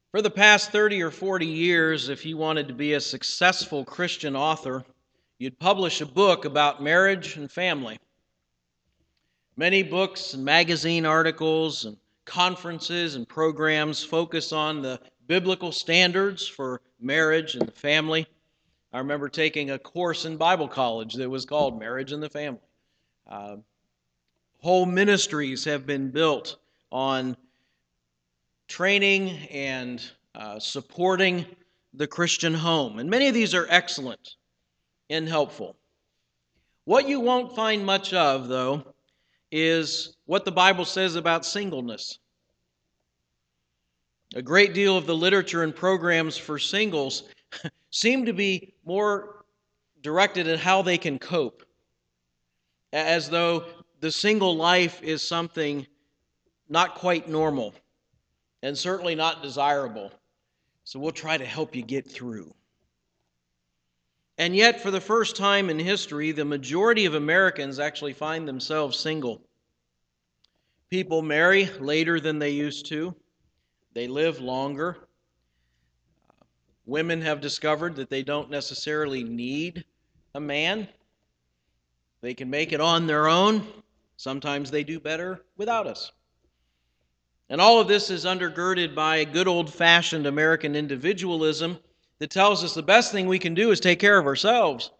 For the past 30 or 40 years, if you wanted to be a successful Christian author, you'd publish a book about marriage and family. Many books and magazine articles and conferences and programs focus on the biblical standards for marriage and the family. I remember taking a course in Bible college that was called Marriage and the Family. Whole ministries have been built on training and supporting the Christian home. And many of these are excellent and helpful. What you won't find much of, though, is what the Bible says about singleness. A great deal of the literature and programs for singles seem to be more directed at how they can cope, as though the single life is something not quite normal and certainly not desirable. So we'll try to help you get through. And yet, for the first time in history, the majority of Americans actually find themselves single. People marry later than they used to. They live longer. Women have discovered that they don't necessarily need a man. They can make it on their own. Sometimes they do better without us. And all of this is undergirded by a good old-fashioned American individualism that tells us the best thing we can do is take care of ourselves.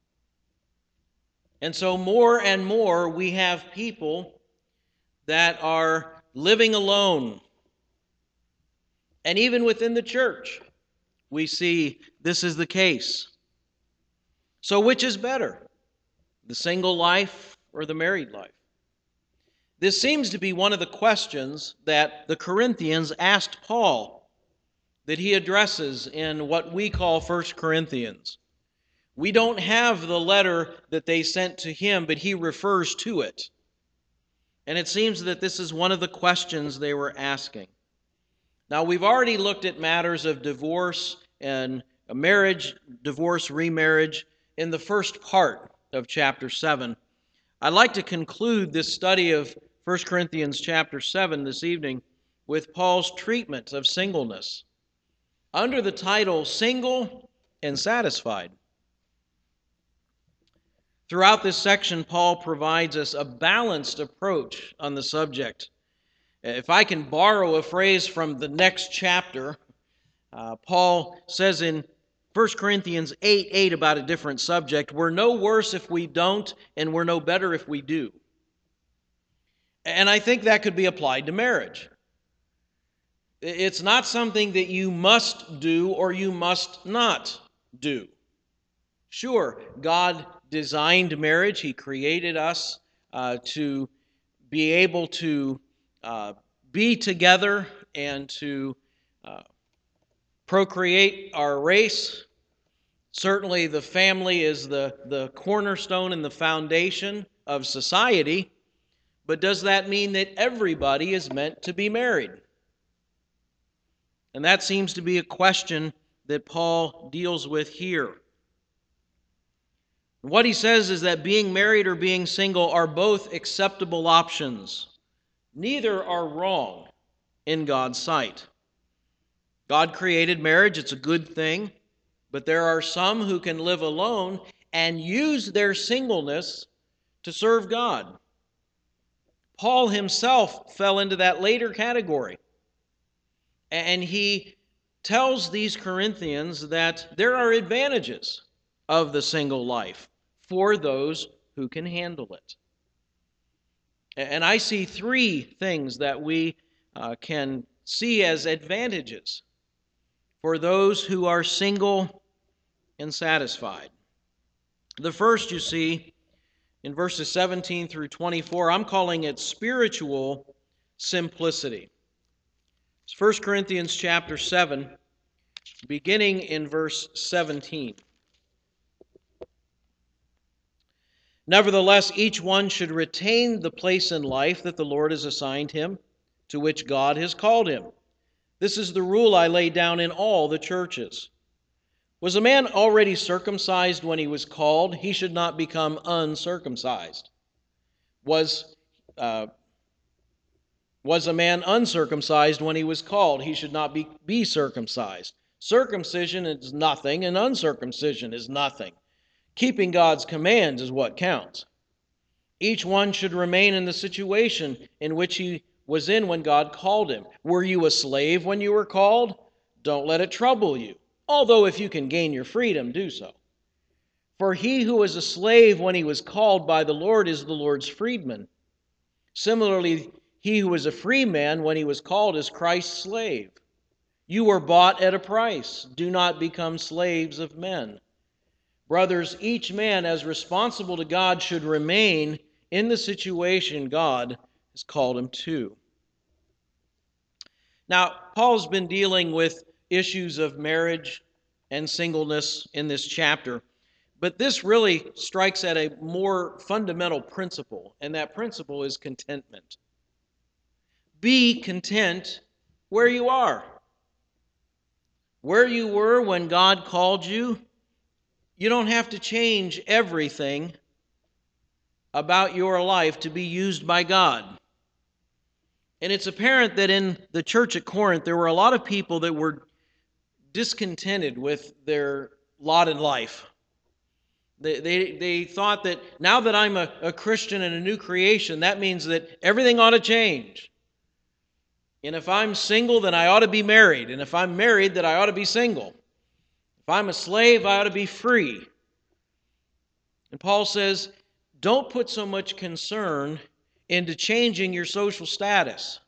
And so more and more we have people that are living alone. And even within the church, we see this is the case. So which is better, the single life or the married life? This seems to be one of the questions that the Corinthians asked Paul, that he addresses in what we call 1 Corinthians. We don't have the letter that they sent to him, but he refers to it. And it seems that this is one of the questions they were asking. Now, we've already looked at matters of divorce and marriage, divorce, remarriage in the first part of chapter 7. I'd like to conclude this study of 1 Corinthians chapter 7 this evening with Paul's treatment of singleness under the title Single and Satisfied. Throughout this section, Paul provides us a balanced approach on the subject. If I can borrow a phrase from the next chapter, Paul says in 1 Corinthians 8:8 about a different subject, we're no worse if we don't, and we're no better if we do. And I think that could be applied to marriage. It's not something that you must do or you must not do. Sure, God designed marriage. He created us to be able to be together and to procreate our race. Certainly the family is the cornerstone and the foundation of society, but does that mean that everybody is meant to be married? And that seems to be a question that Paul deals with here. What he says is that being married or being single are both acceptable options. Neither are wrong in God's sight. God created marriage, it's a good thing, but there are some who can live alone and use their singleness to serve God. Paul himself fell into that later category. And he tells these Corinthians that there are advantages of the single life for those who can handle it. And I see three things that we can see as advantages for those who are single and satisfied. The first you see in verses 17 through 24, I'm calling it spiritual simplicity. It's 1 Corinthians chapter 7, beginning in verse 17. Nevertheless, each one should retain the place in life that the Lord has assigned him, to which God has called him. This is the rule I lay down in all the churches. Was a man already circumcised when he was called? He should not become uncircumcised. Was Was a man uncircumcised when he was called? He should not be circumcised. Circumcision is nothing, and uncircumcision is nothing. Keeping God's commands is what counts. Each one should remain in the situation in which he was in when God called him. Were you a slave when you were called? Don't let it trouble you. Although if you can gain your freedom, do so. For he who was a slave when he was called by the Lord is the Lord's freedman. Similarly, he who was a free man when he was called is Christ's slave. You were bought at a price. Do not become slaves of men. Brothers, each man as responsible to God should remain in the situation God has called him to. Now, Paul's been dealing with issues of marriage and singleness in this chapter, but this really strikes at a more fundamental principle, and that principle is contentment. Be content where you are. Where you were when God called you, you don't have to change everything about your life to be used by God. And it's apparent that in the church at Corinth, there were a lot of people that were discontented with their lot in life. They thought that now that I'm a Christian and a new creation, that means that everything ought to change. And if I'm single, then I ought to be married. And if I'm married, then I ought to be single. If I'm a slave, I ought to be free. And Paul says, don't put so much concern into changing your social status.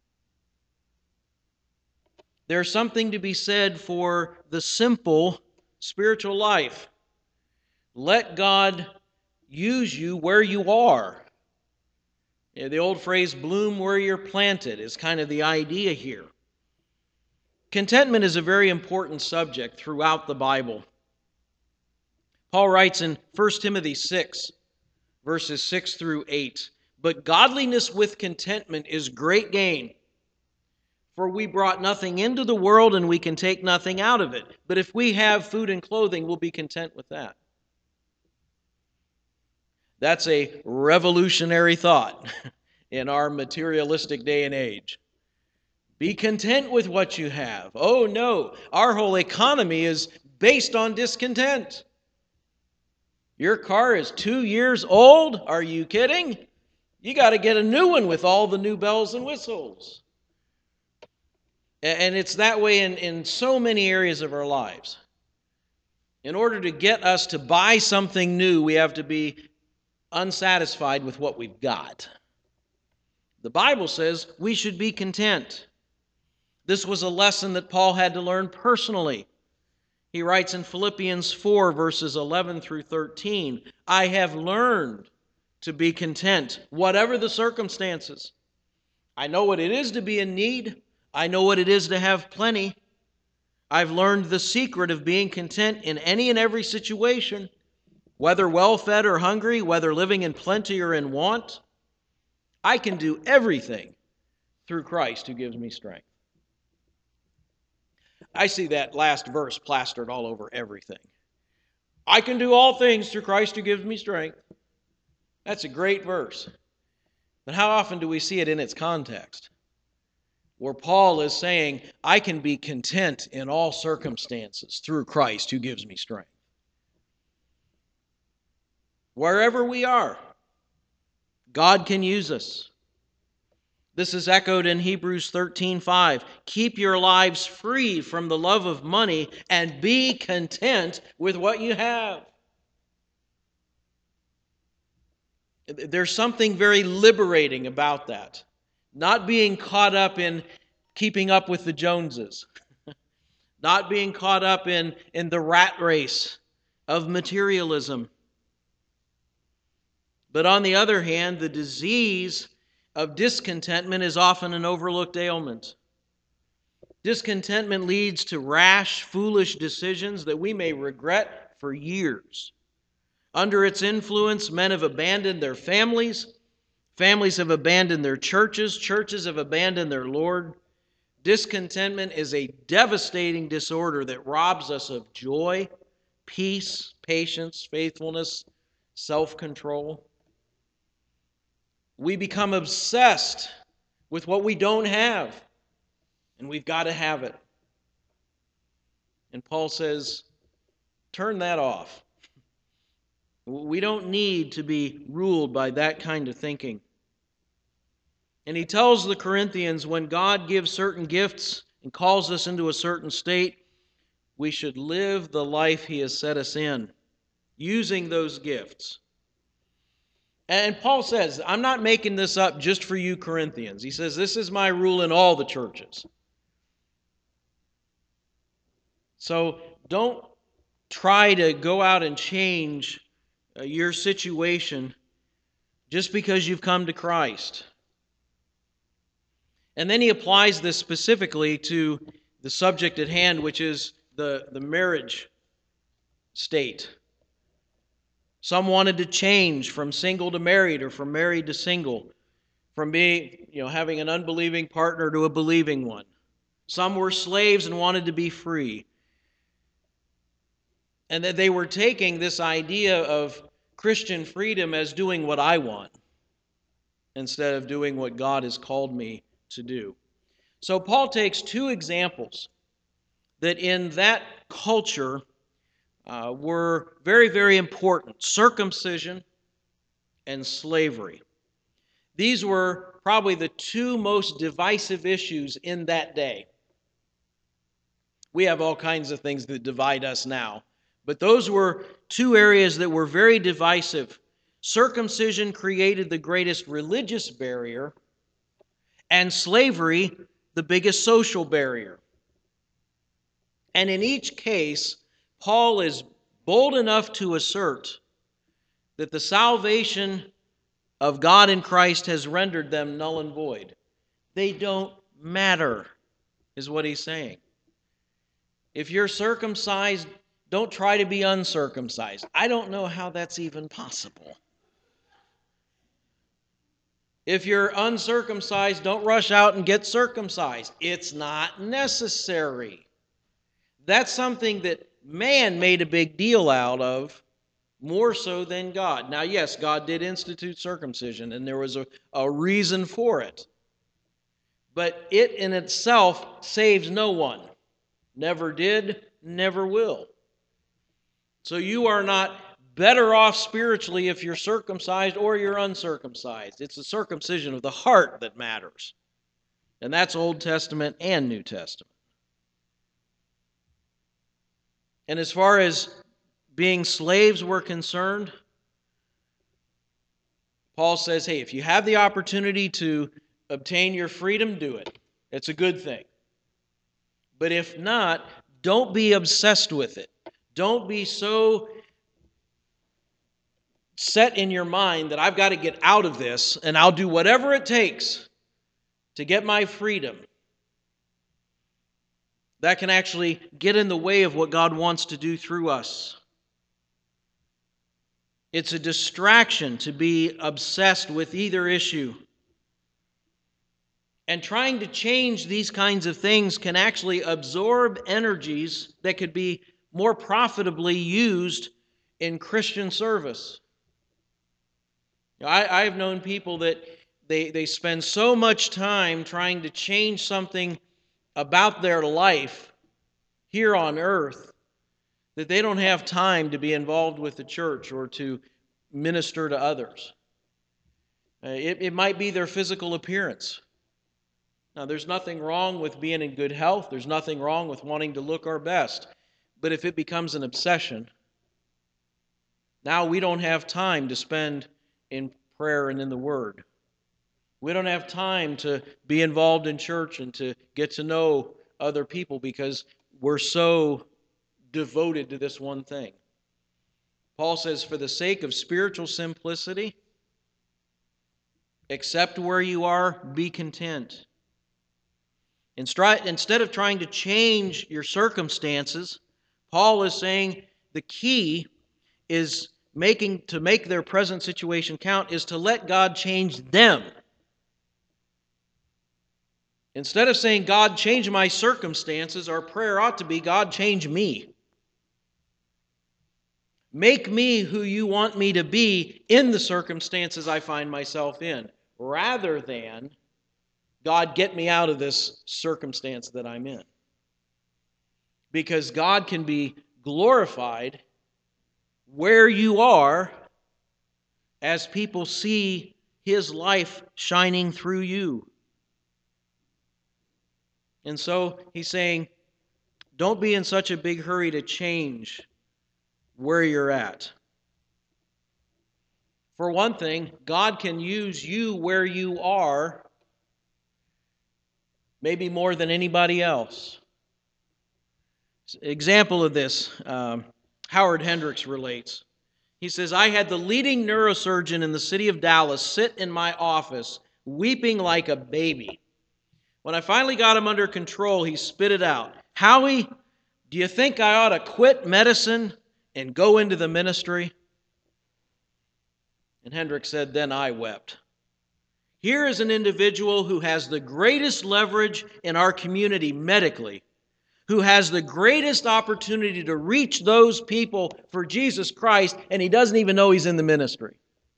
There's something to be said for the simple spiritual life. Let God use you where you are. The old phrase, bloom where you're planted, is kind of the idea here. Contentment is a very important subject throughout the Bible. Paul writes in 1 Timothy 6, verses 6 through 8, "But godliness with contentment is great gain. For we brought nothing into the world, and we can take nothing out of it. But if we have food and clothing, we'll be content with that." That's a revolutionary thought in our materialistic day and age. Be content with what you have. Oh no, our whole economy is based on discontent. Your car is 2 years old? Are you kidding? You got to get a new one with all the new bells and whistles. And it's that way in so many areas of our lives. In order to get us to buy something new, we have to be unsatisfied with what we've got. The Bible says we should be content. This was a lesson that Paul had to learn personally. He writes in Philippians 4, verses 11 through 13, "I have learned to be content, whatever the circumstances. I know what it is to be in need. I know what it is to have plenty. I've learned the secret of being content in any and every situation, whether well-fed or hungry, whether living in plenty or in want. I can do everything through Christ who gives me strength." I see that last verse plastered all over everything. I can do all things through Christ who gives me strength. That's a great verse. But how often do we see it in its context? Where Paul is saying, I can be content in all circumstances through Christ who gives me strength. Wherever we are, God can use us. This is echoed in Hebrews 13:5. "Keep your lives free from the love of money and be content with what you have." There's something very liberating about that. Not being caught up in keeping up with the Joneses. Not being caught up in the rat race of materialism. But on the other hand, the disease of discontentment is often an overlooked ailment. Discontentment leads to rash, foolish decisions that we may regret for years. Under its influence, men have abandoned their families. Families have abandoned their churches. Churches have abandoned their Lord. Discontentment is a devastating disorder that robs us of joy, peace, patience, faithfulness, self-control. We become obsessed with what we don't have, and we've got to have it. And Paul says, turn that off. We don't need to be ruled by that kind of thinking. And he tells the Corinthians, when God gives certain gifts and calls us into a certain state, we should live the life he has set us in, using those gifts. And Paul says, I'm not making this up just for you Corinthians. He says, this is my rule in all the churches. So don't try to go out and change your situation just because you've come to Christ. And then he applies this specifically to the subject at hand, which is the marriage state. Some wanted to change from single to married or from married to single, from being, having an unbelieving partner to a believing one. Some were slaves and wanted to be free. And that they were taking this idea of Christian freedom as doing what I want instead of doing what God has called me to do. So Paul takes two examples that in that culture were very, very important: circumcision and slavery. These were probably the two most divisive issues in that day. We have all kinds of things that divide us now, but those were two areas that were very divisive. Circumcision created the greatest religious barrier, and slavery the biggest social barrier. And in each case, Paul is bold enough to assert that the salvation of God in Christ has rendered them null and void. They don't matter, is what he's saying. If you're circumcised, don't try to be uncircumcised. I don't know how that's even possible. If you're uncircumcised, don't rush out and get circumcised. It's not necessary. That's something that man made a big deal out of, more so than God. Now, yes, God did institute circumcision, and there was a reason for it. But it in itself saves no one. Never did, never will. So you are not better off spiritually if you're circumcised or you're uncircumcised. It's the circumcision of the heart that matters. And that's Old Testament and New Testament. And as far as being slaves were concerned, Paul says, hey, if you have the opportunity to obtain your freedom, do it. It's a good thing. But if not, don't be obsessed with it. Don't be so set in your mind that I've got to get out of this and I'll do whatever it takes to get my freedom. That can actually get in the way of what God wants to do through us. It's a distraction to be obsessed with either issue. And trying to change these kinds of things can actually absorb energies that could be more profitably used in Christian service. I've known people that they spend so much time trying to change something about their life here on earth that they don't have time to be involved with the church or to minister to others. It might be their physical appearance. Now, there's nothing wrong with being in good health. There's nothing wrong with wanting to look our best. But if it becomes an obsession, now we don't have time to spend in prayer and in the Word. We don't have time to be involved in church and to get to know other people because we're so devoted to this one thing. Paul says, for the sake of spiritual simplicity, accept where you are, be content. Instead of trying to change your circumstances, Paul is saying the key is to make their present situation count is to let God change them. Instead of saying, God, change my circumstances, our prayer ought to be, God, change me. Make me who you want me to be in the circumstances I find myself in, rather than God, get me out of this circumstance that I'm in. Because God can be glorified where you are as people see His life shining through you. And so he's saying, don't be in such a big hurry to change where you're at. For one thing, God can use you where you are maybe more than anybody else. Example of this, Howard Hendricks relates. He says, I had the leading neurosurgeon in the city of Dallas sit in my office weeping like a baby. When I finally got him under control, he spit it out. Howie, do you think I ought to quit medicine and go into the ministry? And Hendricks said, then I wept. Here is an individual who has the greatest leverage in our community medically, who has the greatest opportunity to reach those people for Jesus Christ, and he doesn't even know he's in the ministry.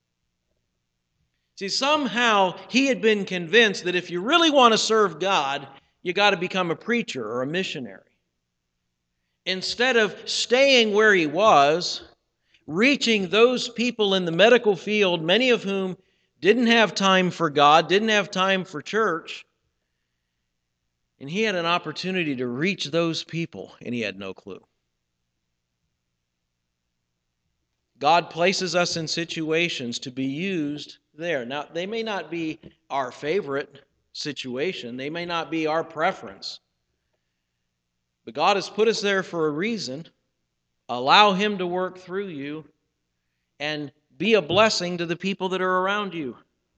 See, somehow he had been convinced that if you really want to serve God, you got to become a preacher or a missionary. Instead of staying where he was, reaching those people in the medical field, many of whom didn't have time for God, didn't have time for church, and he had an opportunity to reach those people, and he had no clue. God places us in situations to be used there. Now, they may not be our favorite situation. They may not be our preference. But God has put us there for a reason. Allow Him to work through you and be a blessing to the people that are around you.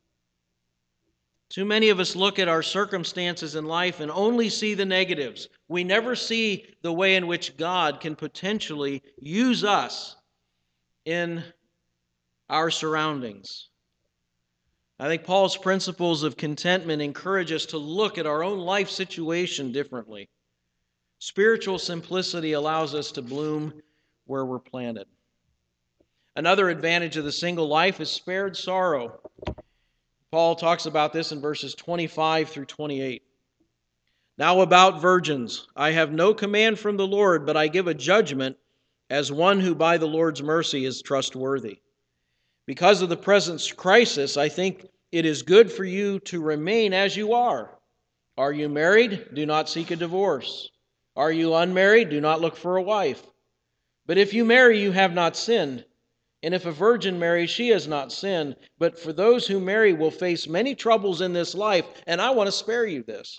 Too many of us look at our circumstances in life and only see the negatives. We never see the way in which God can potentially use us in our surroundings. I think Paul's principles of contentment encourage us to look at our own life situation differently. Spiritual simplicity allows us to bloom where we're planted. Another advantage of the single life is spared sorrow. Paul talks about this in verses 25 through 28. Now about virgins, I have no command from the Lord, but I give a judgment as one who by the Lord's mercy is trustworthy. Because of the present crisis, I think it is good for you to remain as you are. Are you married? Do not seek a divorce. Are you unmarried? Do not look for a wife. But if you marry, you have not sinned. And if a virgin marries, she has not sinned. But for those who marry will face many troubles in this life, and I want to spare you this.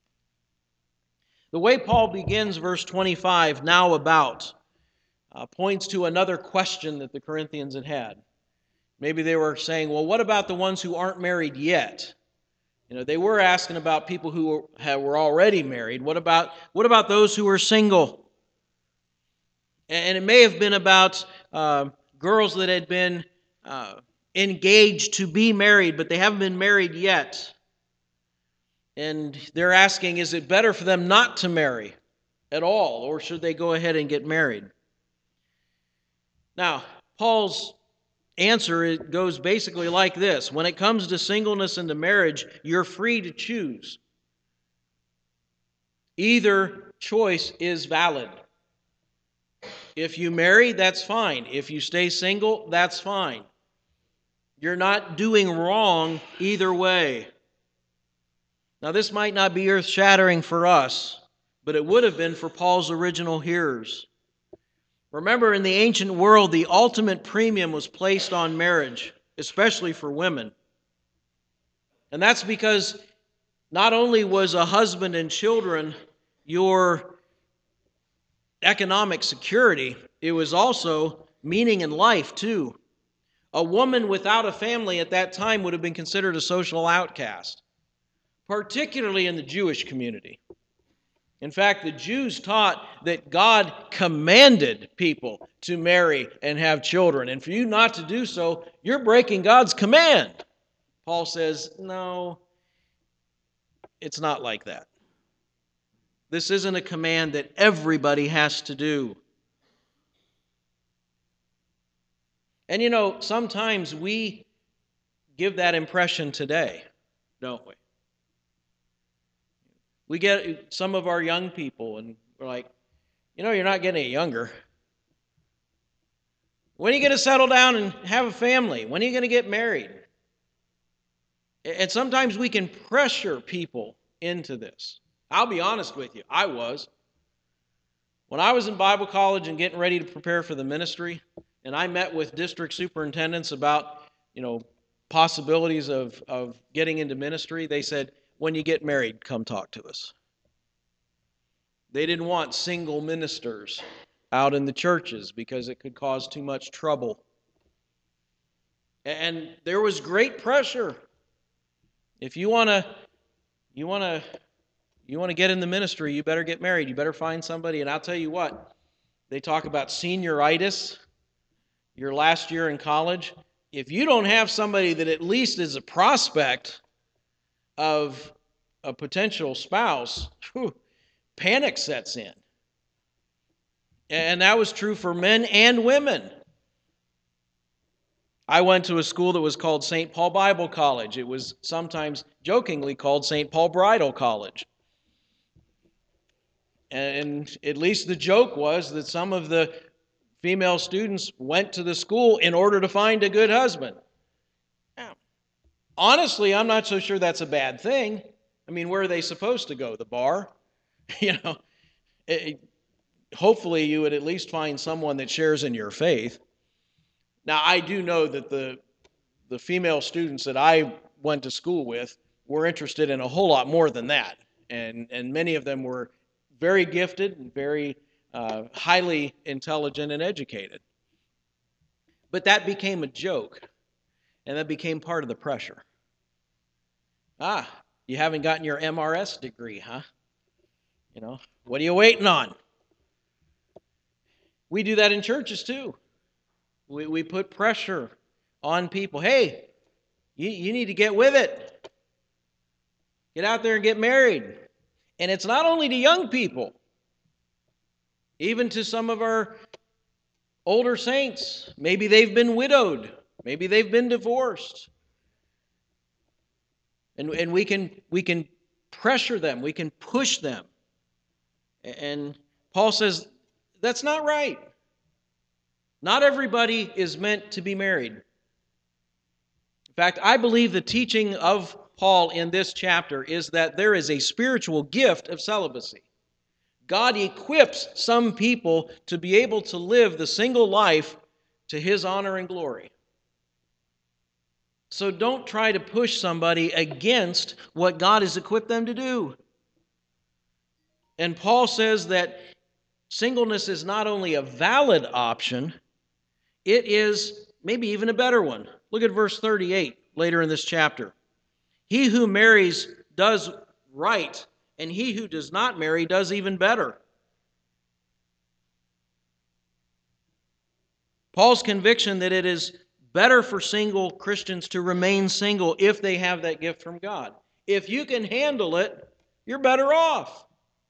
The way Paul begins verse 25, now about, points to another question that the Corinthians had had. Maybe they were saying, well, what about the ones who aren't married yet? They were asking about people who were already married. What about those who are single? And it may have been about girls that had been engaged to be married, but they haven't been married yet. And they're asking, is it better for them not to marry at all, or should they go ahead and get married? Now, Paul's answer goes basically like this. When it comes to singleness and to marriage, you're free to choose. Either choice is valid. If you marry, that's fine. If you stay single, that's fine. You're not doing wrong either way. Now, this might not be earth-shattering for us, but it would have been for Paul's original hearers. Remember, in the ancient world, the ultimate premium was placed on marriage, especially for women. And that's because not only was a husband and children your economic security, it was also meaning in life, too. A woman without a family at that time would have been considered a social outcast, particularly in the Jewish community. In fact, the Jews taught that God commanded people to marry and have children. And for you not to do so, you're breaking God's command. Paul says, no, it's not like that. This isn't a command that everybody has to do. And sometimes we give that impression today, don't we? We get some of our young people, and we're like, you're not getting any younger. When are you going to settle down and have a family? When are you going to get married? And sometimes we can pressure people into this. I'll be honest with you, I was. When I was in Bible college and getting ready to prepare for the ministry, and I met with district superintendents about, possibilities of getting into ministry, they said, when you get married, come talk to us. They didn't want single ministers out in the churches because it could cause too much trouble. And there was great pressure. If you want to get in the ministry, you better get married. You better find somebody. And I'll tell you what, they talk about senioritis, your last year in college. If you don't have somebody that at least is a prospect of a potential spouse, panic sets in. And that was true for men and women. I went to a school that was called St. Paul Bible College. It was sometimes jokingly called St. Paul Bridal College. And at least the joke was that some of the female students went to the school in order to find a good husband. Now, honestly, I'm not so sure that's a bad thing. I mean, where are they supposed to go? The bar? Hopefully you would at least find someone that shares in your faith. Now, I do know that the female students that I went to school with were interested in a whole lot more than that. And many of them were very gifted and very highly intelligent and educated. But that became a joke, and that became part of the pressure. You haven't gotten your MRS degree, huh? What are you waiting on? We do that in churches too. We put pressure on people. Hey, you need to get with it. Get out there and get married. And it's not only to young people, even to some of our older saints. Maybe they've been widowed. Maybe they've been divorced. And we can pressure them. We can push them. And Paul says, that's not right. Not everybody is meant to be married. In fact, I believe the teaching of Paul in this chapter is that there is a spiritual gift of celibacy. God equips some people to be able to live the single life to His honor and glory. So don't try to push somebody against what God has equipped them to do. And Paul says that singleness is not only a valid option, it is maybe even a better one. Look at verse 38 later in this chapter. He who marries does right, and he who does not marry does even better. Paul's conviction that it is better for single Christians to remain single if they have that gift from God. If you can handle it, you're better off.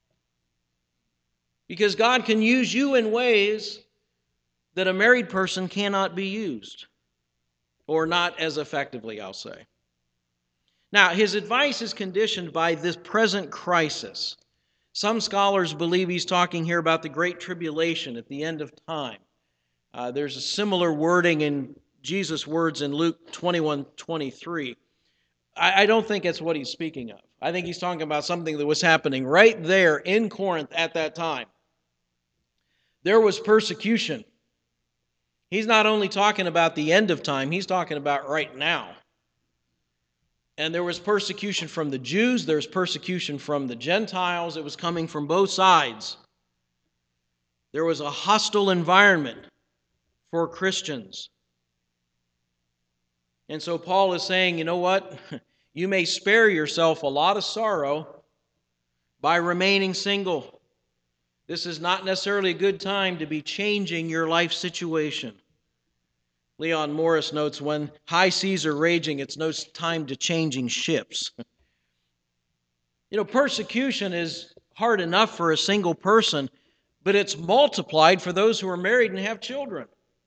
Because God can use you in ways that a married person cannot be used, or not as effectively, I'll say. Now, his advice is conditioned by this present crisis. Some scholars believe he's talking here about the Great Tribulation at the end of time. There's a similar wording in Jesus' words in Luke 21:23. I don't think that's what he's speaking of. I think he's talking about something that was happening right there in Corinth at that time. There was persecution. He's not only talking about the end of time, he's talking about right now. And there was persecution from the Jews, there's persecution from the Gentiles. It was coming from both sides. There was a hostile environment for Christians. And so Paul is saying, you know what? You may spare yourself a lot of sorrow by remaining single. This is not necessarily a good time to be changing your life situation. Leon Morris notes, when high seas are raging, it's no time to changing ships. Persecution is hard enough for a single person, but it's multiplied for those who are married and have children.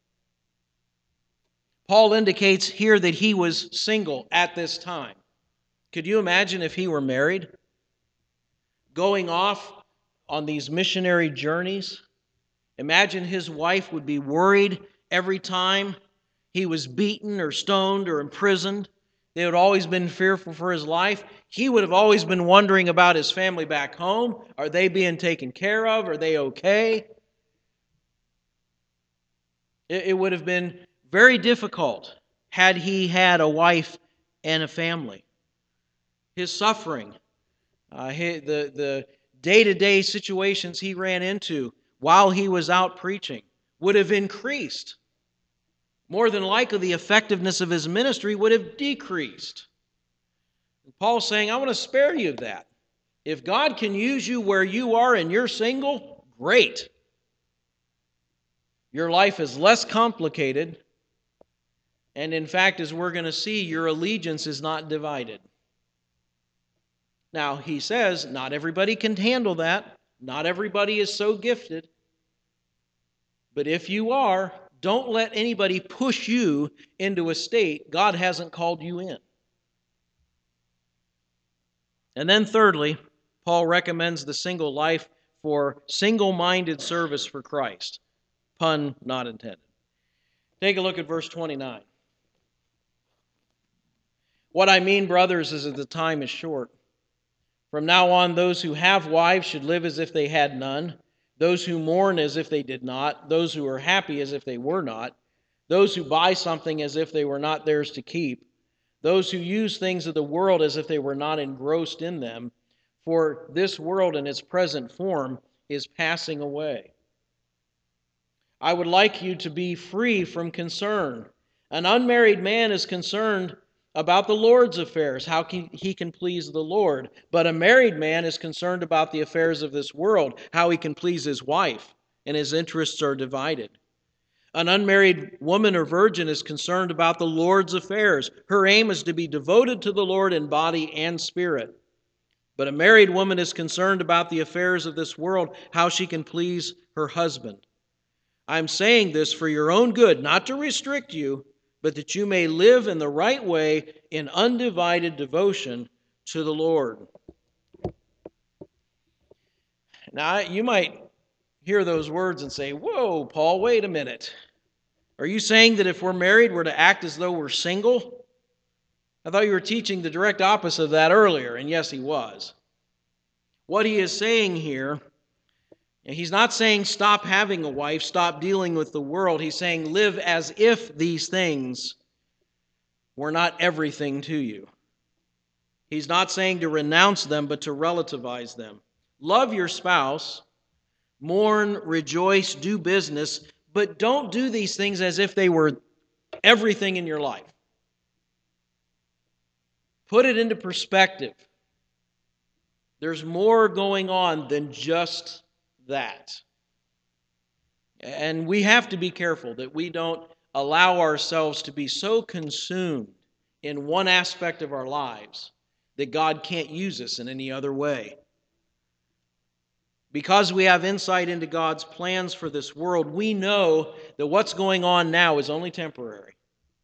Paul indicates here that he was single at this time. Could you imagine if he were married? going off on these missionary journeys. Imagine his wife would be worried every time he was beaten or stoned or imprisoned. They would always been fearful for his life. He would have always been wondering about his family back home. Are they being taken care of? Are they okay? It would have been very difficult had he had a wife and a family. His suffering, the day-to-day situations he ran into while he was out preaching would have increased. More than likely, the effectiveness of his ministry would have decreased. And Paul's saying, I want to spare you of that. If God can use you where you are and you're single, great. Your life is less complicated. And in fact, as we're going to see, your allegiance is not divided. Now, he says, not everybody can handle that. Not everybody is so gifted. But if you are, don't let anybody push you into a state God hasn't called you in. And then thirdly, Paul recommends the single life for single-minded service for Christ. Pun not intended. Take a look at verse 29. What I mean, brothers, is that the time is short. From now on, those who have wives should live as if they had none, those who mourn as if they did not, those who are happy as if they were not, those who buy something as if they were not theirs to keep, those who use things of the world as if they were not engrossed in them, for this world in its present form is passing away. I would like you to be free from concern. An unmarried man is concerned about the Lord's affairs, how he can please the Lord. But a married man is concerned about the affairs of this world, how he can please his wife, and his interests are divided. An unmarried woman or virgin is concerned about the Lord's affairs. Her aim is to be devoted to the Lord in body and spirit. But a married woman is concerned about the affairs of this world, how she can please her husband. I'm saying this for your own good, not to restrict you, but that you may live in the right way in undivided devotion to the Lord. Now, you might hear those words and say, whoa, Paul, wait a minute. Are you saying that if we're married, we're to act as though we're single? I thought you were teaching the direct opposite of that earlier, and yes, he was. What he is saying here, he's not saying stop having a wife, stop dealing with the world. He's saying live as if these things were not everything to you. He's not saying to renounce them, but to relativize them. Love your spouse, mourn, rejoice, do business, but don't do these things as if they were everything in your life. Put it into perspective. There's more going on than just that. And we have to be careful that we don't allow ourselves to be so consumed in one aspect of our lives that God can't use us in any other way. Because we have insight into God's plans for this world, we know that what's going on now is only temporary.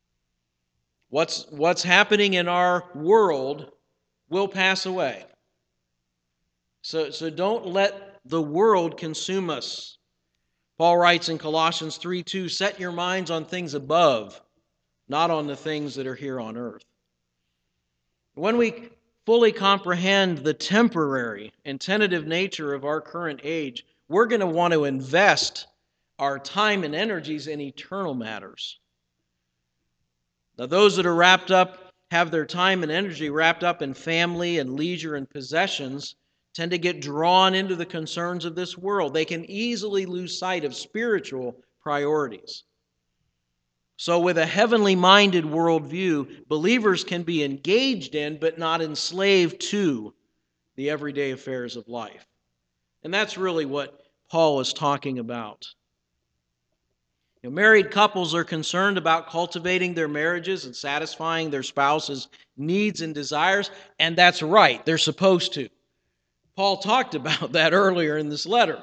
What's happening in our world will pass away. So don't let the world consume us. Paul writes in Colossians 3:2, set your minds on things above, not on the things that are here on earth. When we fully comprehend the temporary and tentative nature of our current age, we're going to want to invest our time and energies in eternal matters. Now, those that are have their time and energy wrapped up in family and leisure and possessions, tend to get drawn into the concerns of this world. They can easily lose sight of spiritual priorities. So with a heavenly minded worldview, believers can be engaged in but not enslaved to the everyday affairs of life. And that's really what Paul is talking about. Married couples are concerned about cultivating their marriages and satisfying their spouse's needs and desires, and that's right, they're supposed to. Paul talked about that earlier in this letter.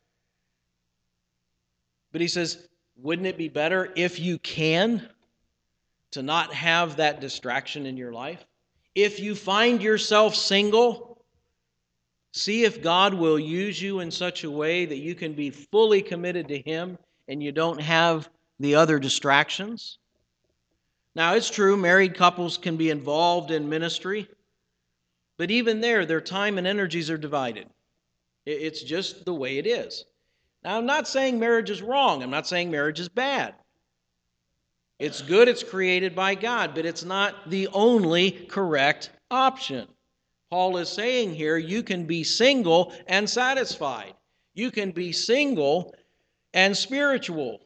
But he says, wouldn't it be better if you can to not have that distraction in your life? If you find yourself single, See if God will use you in such a way that you can be fully committed to Him and you don't have the other distractions. Now, it's true, married couples can be involved in ministry, but even there, their time and energies are divided. It's just the way it is. Now, I'm not saying marriage is wrong. I'm not saying marriage is bad. It's good, it's created by God, but it's not the only correct option. Paul is saying here, you can be single and satisfied. You can be single and spiritual.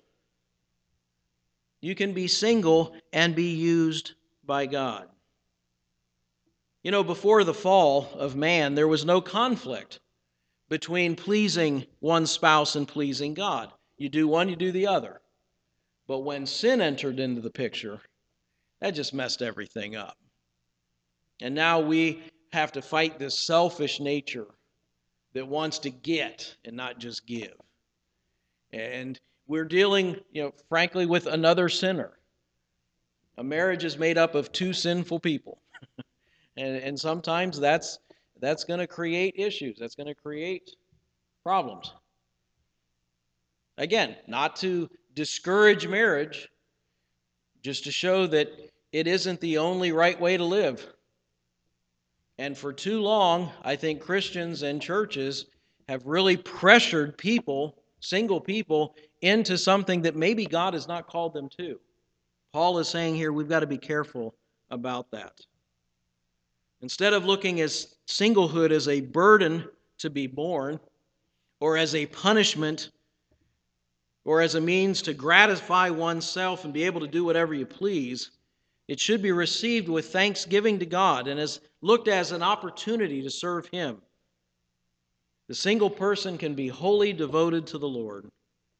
You can be single and be used by God. You know, before the fall of man, there was no conflict between pleasing one spouse and pleasing God. You do one, you do the other. But when sin entered into the picture, that just messed everything up. And now we have to fight this selfish nature that wants to get and not just give. And we're dealing, frankly, with another sinner. A marriage is made up of two sinful people. and sometimes that's going to create issues. That's going to create problems. Again, not to discourage marriage, just to show that it isn't the only right way to live. And for too long, I think Christians and churches have really pressured people, single people, into something that maybe God has not called them to. Paul is saying here we've got to be careful about that. Instead of looking at singlehood as a burden to be borne, or as a punishment, or as a means to gratify oneself and be able to do whatever you please, it should be received with thanksgiving to God and is looked as an opportunity to serve Him. The single person can be wholly devoted to the Lord.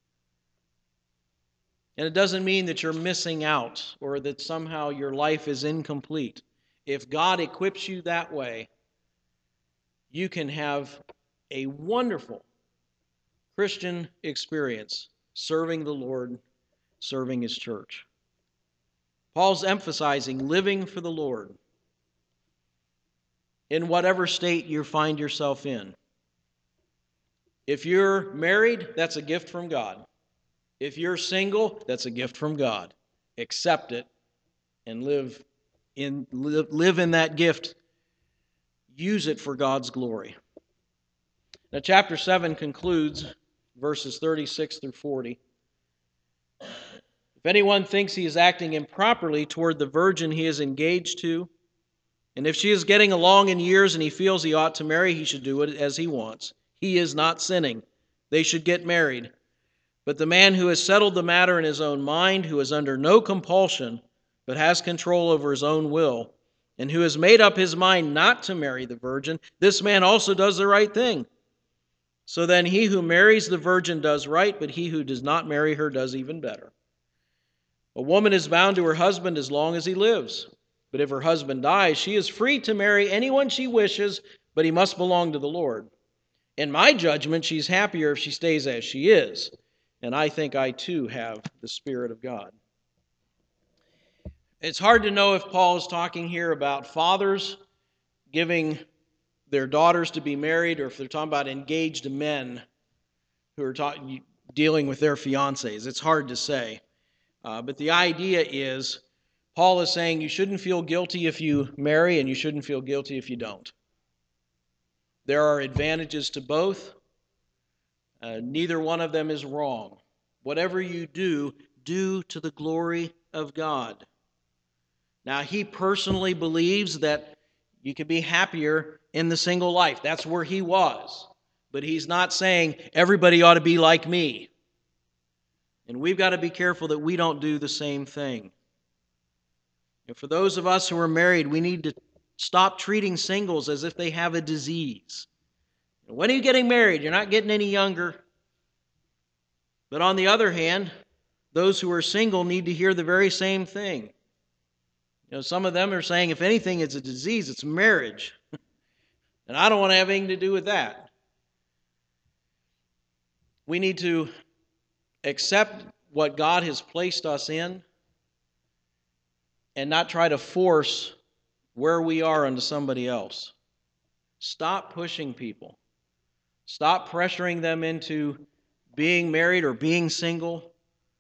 And it doesn't mean that you're missing out or that somehow your life is incomplete. If God equips you that way, you can have a wonderful Christian experience serving the Lord, serving His church. Paul's emphasizing living for the Lord in whatever state you find yourself in. If you're married, that's a gift from God. If you're single, that's a gift from God. Accept it and live in that gift. Use it for God's glory. Now, chapter 7 concludes verses 36 through 40. If anyone thinks he is acting improperly toward the virgin he is engaged to, and if she is getting along in years and he feels he ought to marry, he should do it as he wants. He is not sinning. They should get married. But the man who has settled the matter in his own mind, who is under no compulsion, but has control over his own will, and who has made up his mind not to marry the virgin, this man also does the right thing. So then he who marries the virgin does right, but he who does not marry her does even better. A woman is bound to her husband as long as he lives. But if her husband dies, she is free to marry anyone she wishes, but he must belong to the Lord. In my judgment, she's happier if she stays as she is. And I think I too have the Spirit of God. It's hard to know if Paul is talking here about fathers giving their daughters to be married, or if they're talking about engaged men who are dealing with their fiancés. It's hard to say. But the idea is, Paul is saying you shouldn't feel guilty if you marry, and you shouldn't feel guilty if you don't. There are advantages to both. Neither one of them is wrong. Whatever you do, do to the glory of God. Now, he personally believes that you can be happier in the single life. That's where he was. But he's not saying everybody ought to be like me. And we've got to be careful that we don't do the same thing. And for those of us who are married, we need to stop treating singles as if they have a disease. When are you getting married? You're not getting any younger. But on the other hand, those who are single need to hear the very same thing. Some of them are saying, if anything, it's a disease, it's marriage. And I don't want to have anything to do with that. We need to accept what God has placed us in and not try to force where we are onto somebody else. Stop pushing people. Stop pressuring them into being married or being single.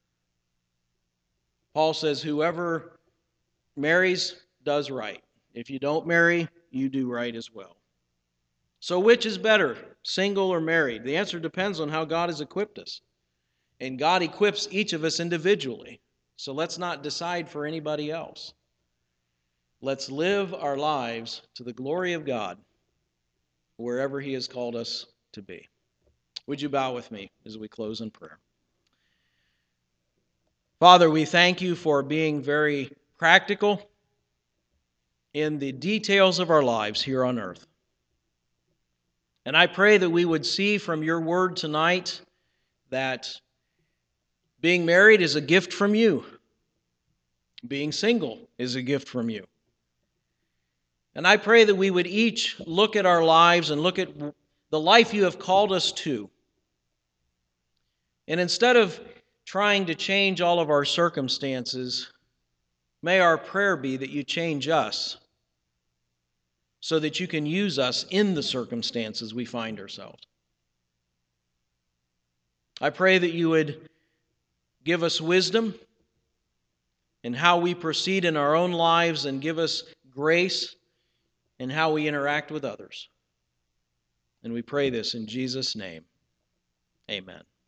Paul says, whoever marries does right. If you don't marry, you do right as well. So which is better, single or married? The answer depends on how God has equipped us. And God equips each of us individually. So let's not decide for anybody else. Let's live our lives to the glory of God wherever He has called us to be. Would you bow with me as we close in prayer? Father, we thank you for being very practical in the details of our lives here on earth. And I pray that we would see from your word tonight that being married is a gift from you. Being single is a gift from you. And I pray that we would each look at our lives and look at the life you have called us to. And instead of trying to change all of our circumstances, may our prayer be that you change us so that you can use us in the circumstances we find ourselves. I pray that you would give us wisdom in how we proceed in our own lives and give us grace in how we interact with others. And we pray this in Jesus' name. Amen.